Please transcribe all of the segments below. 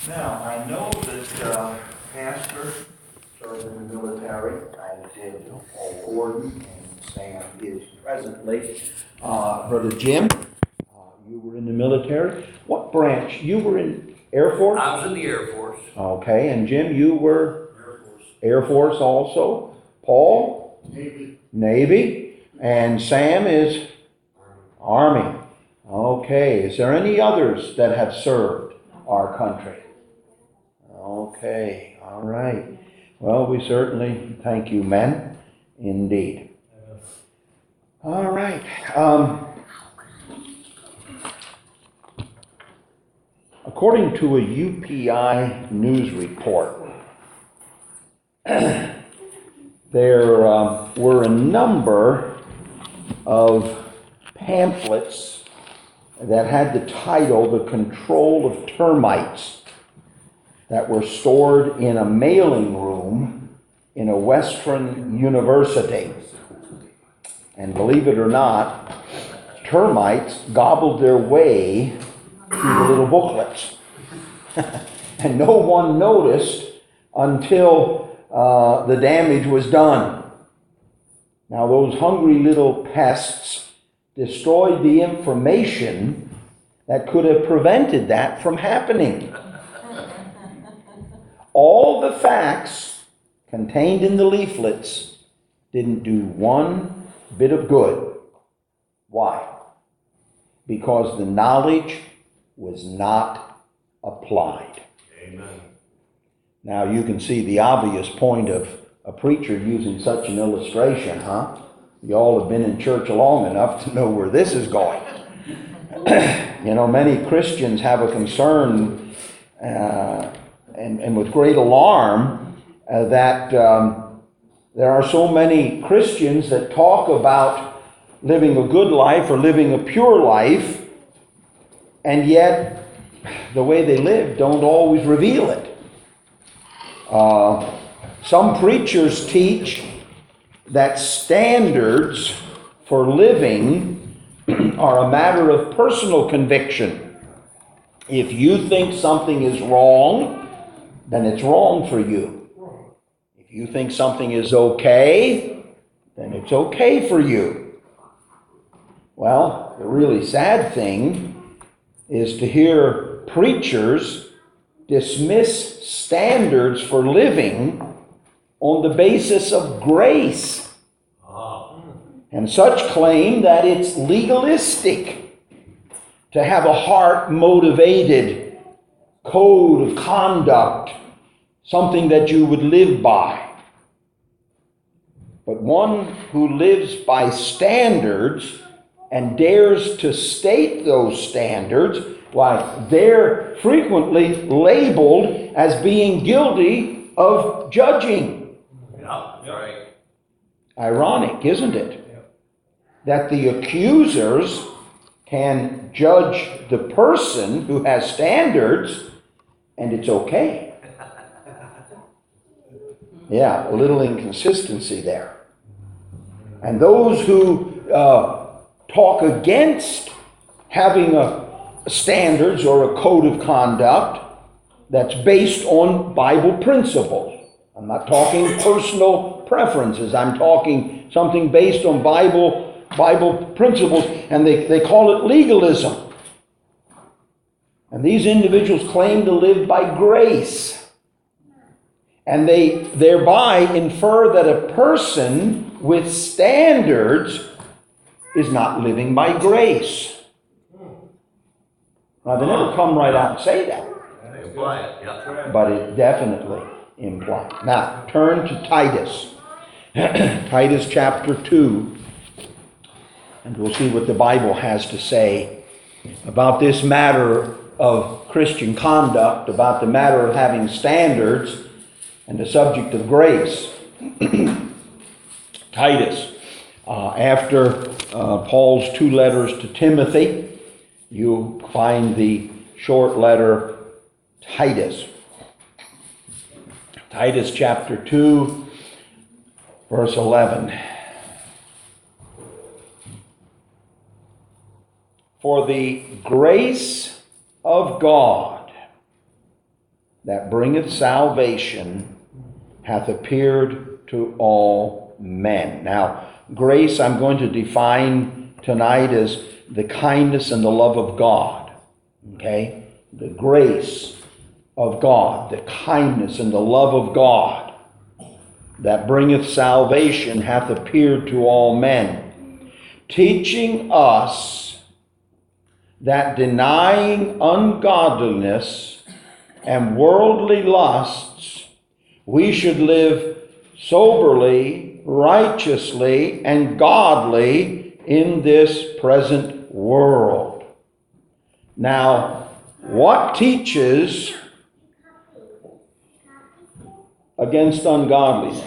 Now, I know that Pastor served in the military. I did Paul Gordon, and Sam is presently. Brother Jim, you were in the military. What branch? You were in Air Force? I was in the Air Force. Okay, and Jim, you were? Air Force. Air Force also. Paul? Navy. And Sam is? Army. Okay, is there any others that have served our country? Okay, all right. Well, we certainly thank you, men, indeed. All right. According to a UPI news report, there were a number of pamphlets that had the title, "The Control of Termites," that were stored in a mailing room in a Western university. And believe it or not, termites gobbled their way through the little booklets. And no one noticed until the damage was done. Now, those hungry little pests destroyed the information that could have prevented that from happening. All the facts contained in the leaflets didn't do one bit of good. Why? Because the knowledge was not applied. Amen. Now you can see the obvious point of a preacher using such an illustration, huh? You all have been in church long enough to know where this is going. You know, many Christians have a concern and with great alarm that there are so many Christians that talk about living a good life or living a pure life, and yet the way they live don't always reveal it. Some preachers teach that standards for living are a matter of personal conviction. If you think something is wrong, then it's wrong for you. If you think something is okay, then it's okay for you. Well, the really sad thing is to hear preachers dismiss standards for living on the basis of grace. And such claim that it's legalistic to have a heart-motivated code of conduct, something that you would live by. But one who lives by standards and dares to state those standards, why, they're frequently labeled as being guilty of judging. Yeah, right. Ironic, isn't it? That the accusers can judge the person who has standards, and it's okay. Yeah, a little inconsistency there. And those who talk against having standards or a code of conduct that's based on Bible principles. I'm not talking personal preferences. I'm talking something based on Bible principles, and they call it legalism. And these individuals claim to live by grace. And they thereby infer that a person with standards is not living by grace. Now, they never come right out and say that. They imply it, yeah. But it definitely implies. Now, turn to Titus. Titus chapter 2. And we'll see what the Bible has to say about this matter of Christian conduct, about the matter of having standards, and the subject of grace. Titus, after Paul's 2 letters to Timothy, you find the short letter Titus. Titus chapter 2, verse 11. For the grace of God that bringeth salvation hath appeared to all men. Now, grace I'm going to define tonight as the kindness and the love of God. Okay? The grace of God, the kindness and the love of God that bringeth salvation hath appeared to all men, teaching us that denying ungodliness and worldly lusts, we should live soberly, righteously, and godly in this present world. Now, what teaches against ungodliness?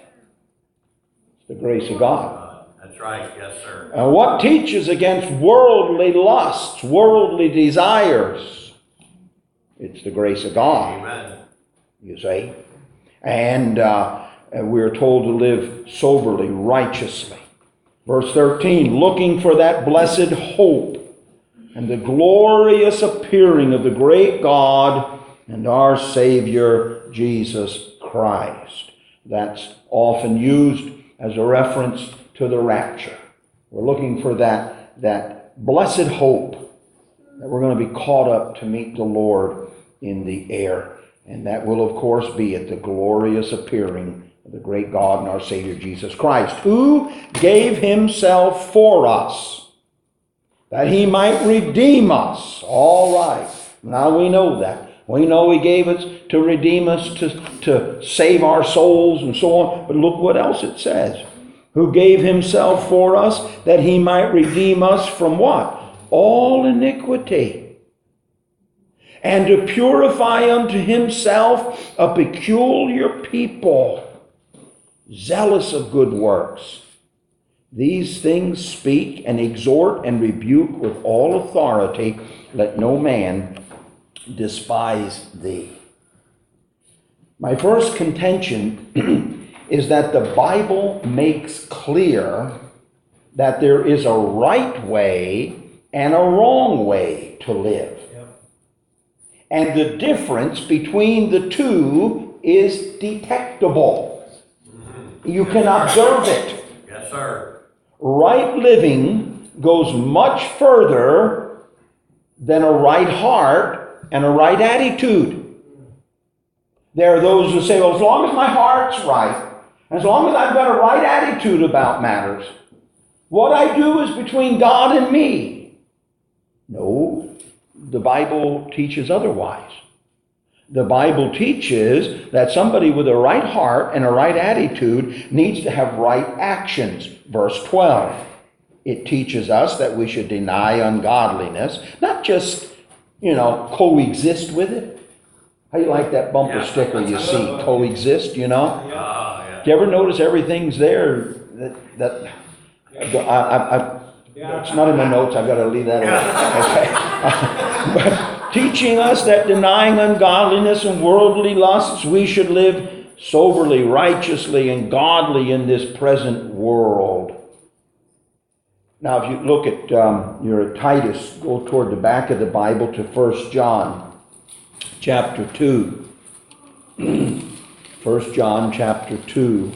It's the grace of God. That's right, yes, sir. And what teaches against worldly lusts, worldly desires? It's the grace of God. Amen. You see? And we're told to live soberly, righteously. Verse 13, looking for that blessed hope and the glorious appearing of the great God and our Savior, Jesus Christ. That's often used as a reference to the rapture. We're looking for that blessed hope that we're going to be caught up to meet the Lord in the air. And that will, of course, be at the glorious appearing of the great God and our Savior, Jesus Christ, who gave himself for us, that he might redeem us. All right. Now we know that. We know he gave it to redeem us, to save our souls and so on. But look what else it says. Who gave himself for us, that he might redeem us from what? All iniquity. And to purify unto himself a peculiar people, zealous of good works. These things speak and exhort and rebuke with all authority. Let no man despise thee. My first contention is that the Bible makes clear that there is a right way and a wrong way to live. And the difference between the two is detectable. You can observe it. Yes, sir. Right living goes much further than a right heart and a right attitude. There are those who say, well, as long as my heart's right, as long as I've got a right attitude about matters, what I do is between God and me. No, the Bible teaches otherwise. The Bible teaches that somebody with a right heart and a right attitude needs to have right actions. Verse 12. It teaches us that we should deny ungodliness, not just, coexist with it. How you like that bumper sticker you see, coexist, Yeah. Do you ever notice everything's there that it's not in my notes, I've got to leave that alone. Okay. But teaching us that denying ungodliness and worldly lusts, we should live soberly, righteously, and godly in this present world. Now, if you look at, you're at Titus, go toward the back of the Bible to 1 John chapter 2. 1 John chapter 2.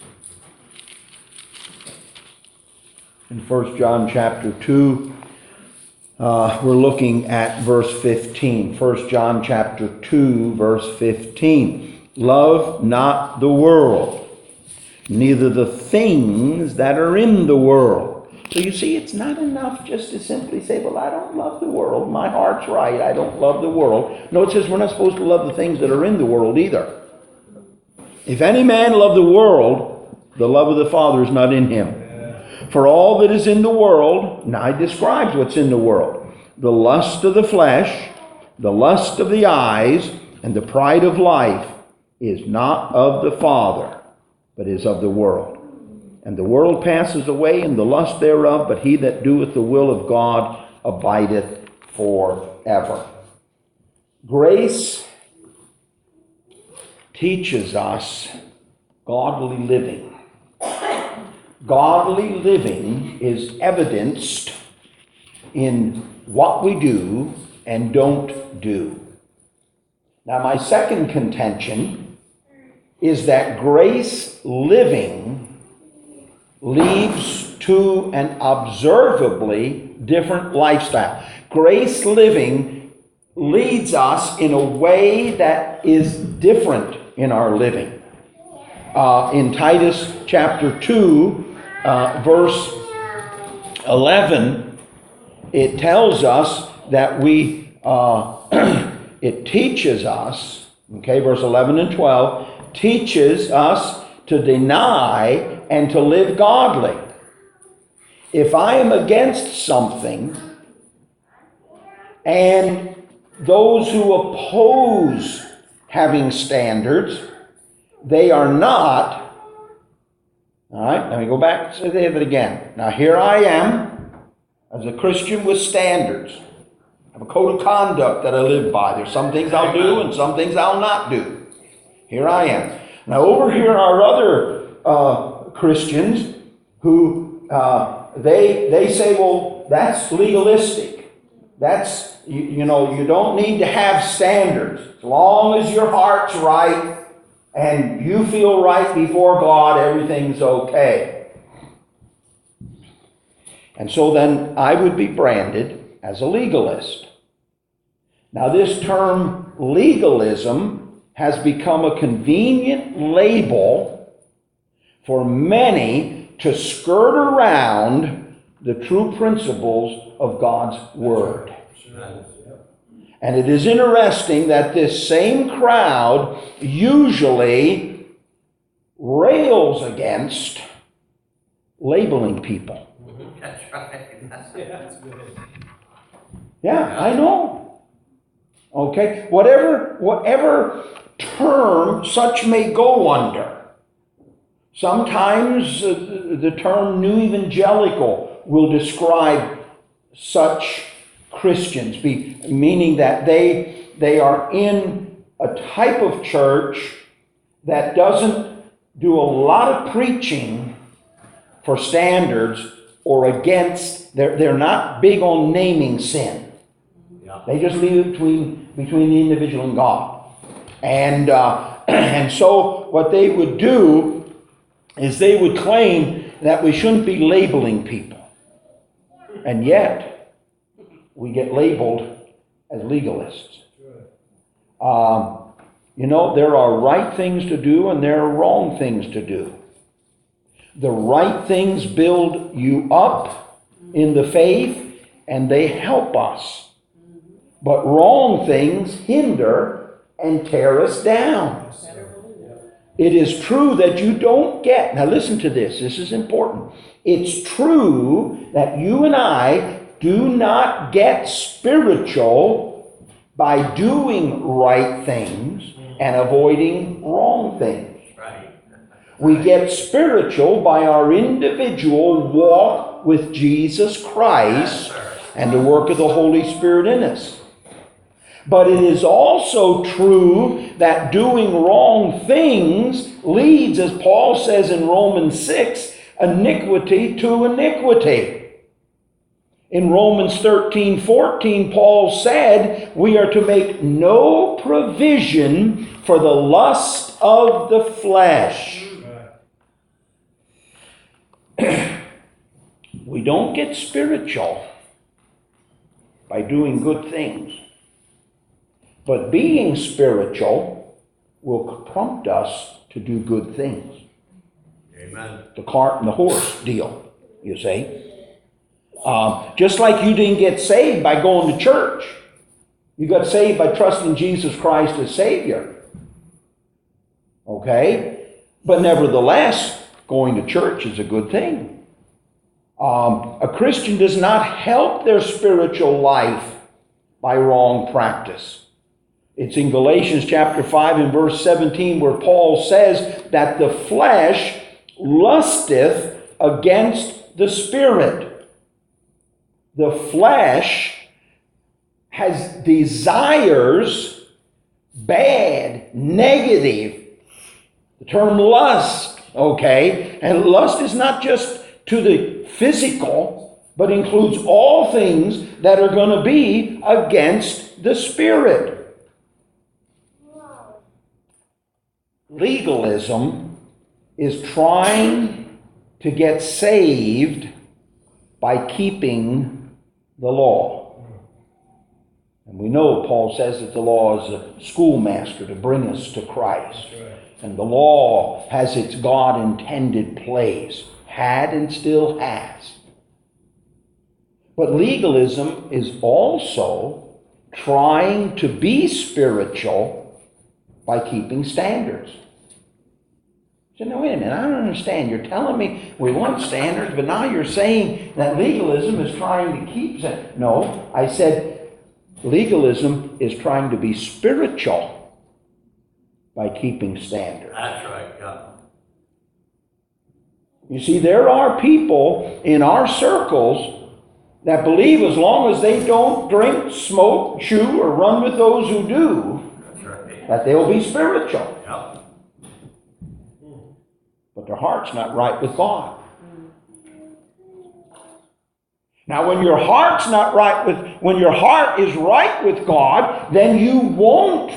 In 1 John chapter 2, we're looking at verse 15. 1 John chapter 2, verse 15. Love not the world, neither the things that are in the world. So you see, it's not enough just to simply say, well, I don't love the world. My heart's right. I don't love the world. No, it says we're not supposed to love the things that are in the world either. If any man love the world, the love of the Father is not in him. For all that is in the world, now he describes what's in the world. The lust of the flesh, the lust of the eyes, and the pride of life is not of the Father, but is of the world. And the world passes away and the lust thereof, but he that doeth the will of God abideth forever. Grace teaches us godly living. Godly living is evidenced in what we do and don't do. Now, my second contention is that grace living leads to an observably different lifestyle. Grace living leads us in a way that is different in our living. In Titus chapter 2, verse 11, it tells us that it teaches us, okay, verse 11 and 12, teaches us to deny and to live godly. If I am against something, and those who oppose having standards, they are not, all right, let me go back to it again. Now here I am, as a Christian with standards. I have a code of conduct that I live by. There's some things I'll do and some things I'll not do. Here I am. Now over here are other Christians who they say, well, that's legalistic. That's, you don't need to have standards. As long as your heart's right and you feel right before God, everything's okay. And so then I would be branded as a legalist. Now this term legalism has become a convenient label for many to skirt around the true principles of God's Word. And it is interesting that this same crowd usually rails against labeling people. That's right. That's good. Yeah, I know. Okay, whatever term such may go under. Sometimes the term New Evangelical will describe such Christians, meaning that they are in a type of church that doesn't do a lot of preaching for standards or against. They're not big on naming sin. Yeah. They just leave it between the individual and God. And so what they would do is they would claim that we shouldn't be labeling people. And yet, we get labeled as legalists. There are right things to do and there are wrong things to do. The right things build you up in the faith and they help us. But wrong things hinder and tear us down. It is true that you don't get, now listen to this, this is important. It's true that you and I do not get spiritual by doing right things and avoiding wrong things. Right. We get spiritual by our individual walk with Jesus Christ and the work of the Holy Spirit in us. But it is also true that doing wrong things leads, as Paul says in Romans 6, iniquity to iniquity. In Romans 13:14, Paul said, we are to make no provision for the lust of the flesh. We don't get spiritual by doing good things. But being spiritual will prompt us to do good things. Amen. The cart and the horse deal, you see. Just like you didn't get saved by going to church. You got saved by trusting Jesus Christ as Savior. Okay? But nevertheless, going to church is a good thing. A Christian does not help their spiritual life by wrong practice. It's in Galatians chapter 5 and verse 17 where Paul says that the flesh lusteth against the Spirit. The flesh has desires, bad, negative. The term lust, okay? And lust is not just to the physical, but includes all things that are going to be against the Spirit. Legalism is trying to get saved by keeping the law. And we know Paul says that the law is a schoolmaster to bring us to Christ. And the law has its God-intended place, had and still has. But legalism is also trying to be spiritual by keeping standards. So, no, wait a minute, I don't understand. You're telling me we want standards, but now you're saying that legalism is trying to keep them. No, I said legalism is trying to be spiritual by keeping standards. That's right, yeah. You see, there are people in our circles that believe as long as they don't drink, smoke, chew, or run with those who do, That's right. that they'll be spiritual. Yep. But their heart's not right with God. Now, when your heart is right with God, then you won't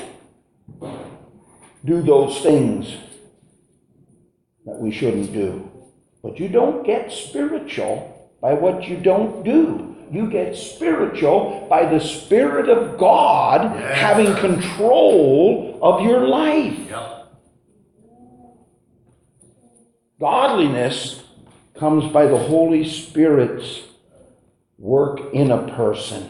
do those things that we shouldn't do. But you don't get spiritual by what you don't do. You get spiritual by the Spirit of God having control of your life. Yep. Godliness comes by the Holy Spirit's work in a person.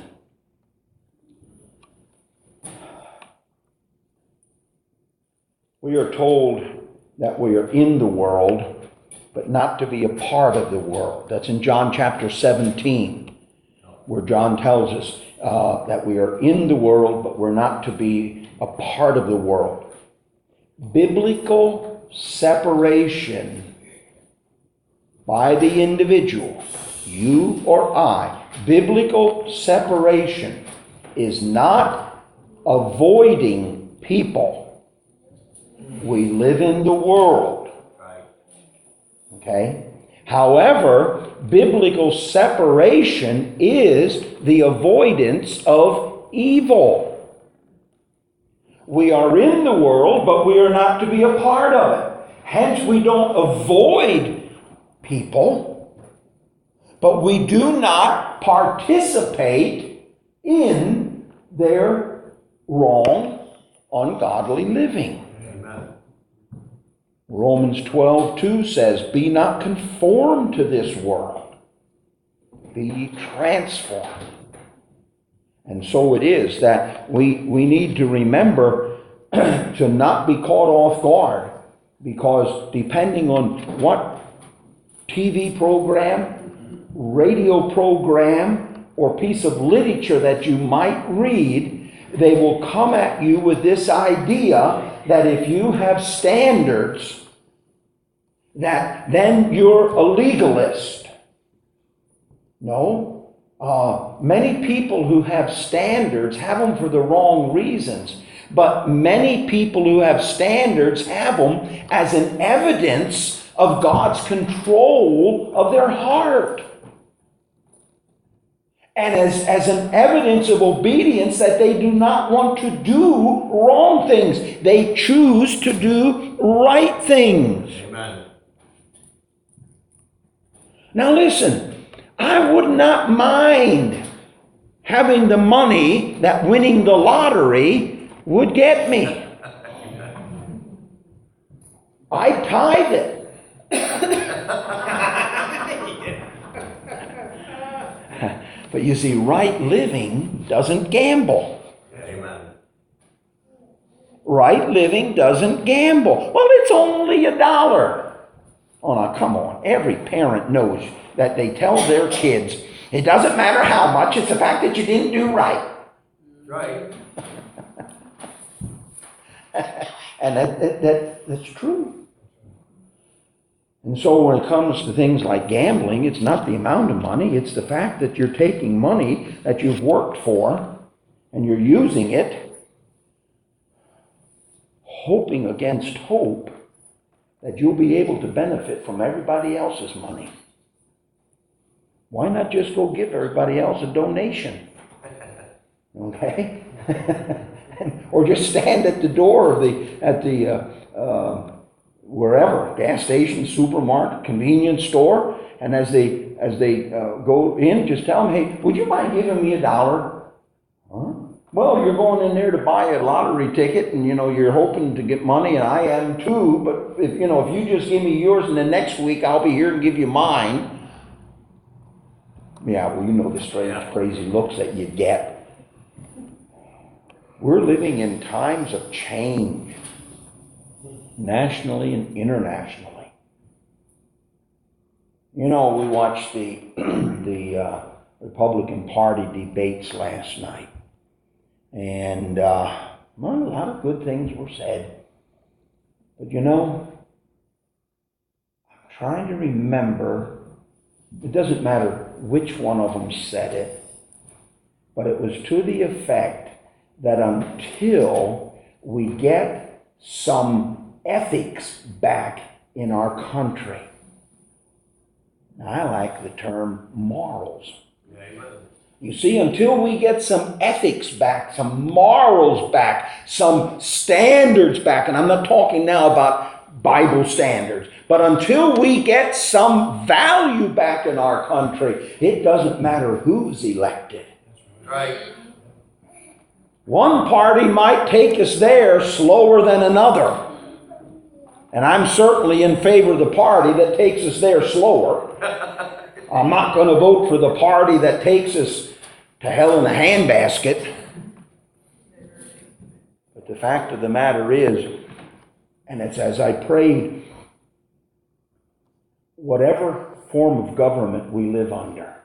We are told that we are in the world, but not to be a part of the world. That's in John chapter 17, where John tells us that we are in the world, but we're not to be a part of the world. Biblical separation by the individual, you or I, biblical separation is not avoiding people. We live in the world. Right. Okay? However, biblical separation is the avoidance of evil. We are in the world, but we are not to be a part of it. Hence, we don't avoid people, but we do not participate in their wrong, ungodly living. Amen. Romans 12:2 says, "Be not conformed to this world, be ye transformed." And so it is that we need to remember to not be caught off guard, because depending on what TV program, radio program, or piece of literature that you might read, they will come at you with this idea that if you have standards, that then you're a legalist. No. Many people who have standards have them for the wrong reasons. But many people who have standards have them as an evidence of God's control of their heart. And as an evidence of obedience that they do not want to do wrong things. They choose to do right things. Amen. Now listen, I would not mind having the money that winning the lottery would get me. I tithe it. But you see, right living doesn't gamble. Amen. Right living doesn't gamble. Well, it's only $1. Oh, now come on. Every parent knows that they tell their kids, it doesn't matter how much, it's the fact that you didn't do right. Right. And that's true. And so when it comes to things like gambling, it's not the amount of money, it's the fact that you're taking money that you've worked for and you're using it, hoping against hope that you'll be able to benefit from everybody else's money. Why not just go give everybody else a donation? Okay? Or just stand at the door of wherever, gas station, supermarket, convenience store, and as they go in, just tell them, hey, would you mind giving me $1? Huh? Well, you're going in there to buy a lottery ticket, and you're hoping to get money, and I am too. But if you just give me yours, and then next week I'll be here and give you mine. Yeah, well, the strange, crazy looks that you get. We're living in times of change, nationally and internationally. We watched the Republican Party debates last night. And a lot of good things were said. But I'm trying to remember, it doesn't matter which one of them said it, but it was to the effect that until we get some ethics back in our country, now, I like the term morals. Amen. You see, until we get some ethics back, some morals back, some standards back, and I'm not talking now about Bible standards, but until we get some value back in our country, it doesn't matter who's elected. Right. One party might take us there slower than another. And I'm certainly in favor of the party that takes us there slower. I'm not going to vote for the party that takes us to hell in a handbasket. But the fact of the matter is, and it's as I prayed, whatever form of government we live under,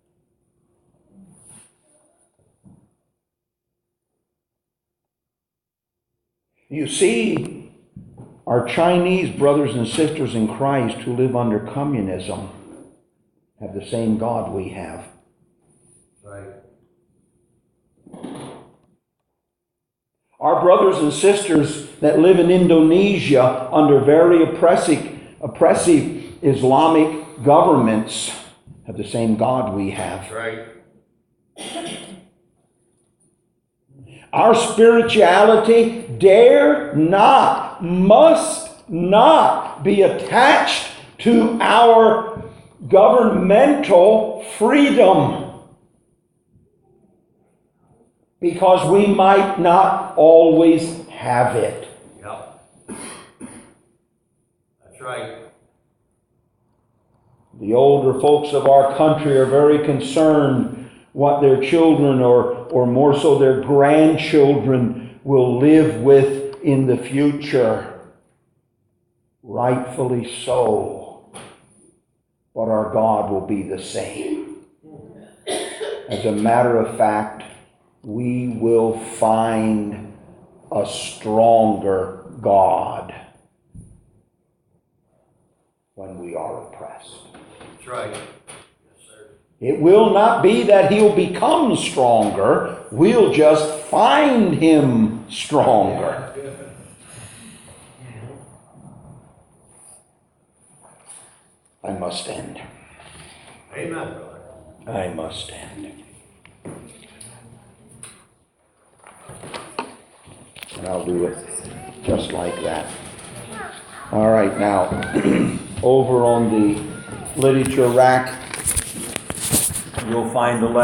you see, our Chinese brothers and sisters in Christ who live under communism have the same God we have. Right. Our brothers and sisters that live in Indonesia under very oppressive Islamic governments have the same God we have. Right. Our spirituality dare not, must not be attached to our governmental freedom, because we might not always have it. Yep. That's right. The older folks of our country are very concerned what their children, or more so their grandchildren, will live with in the future. Rightfully so. But our God will be the same. As a matter of fact, we will find a stronger God when we are oppressed. That's right. Yes, sir. It will not be that he'll become stronger. We'll just find him stronger. I must end. Amen, brother. I must end. And I'll do it just like that. All right, now, over on the literature rack, you'll find the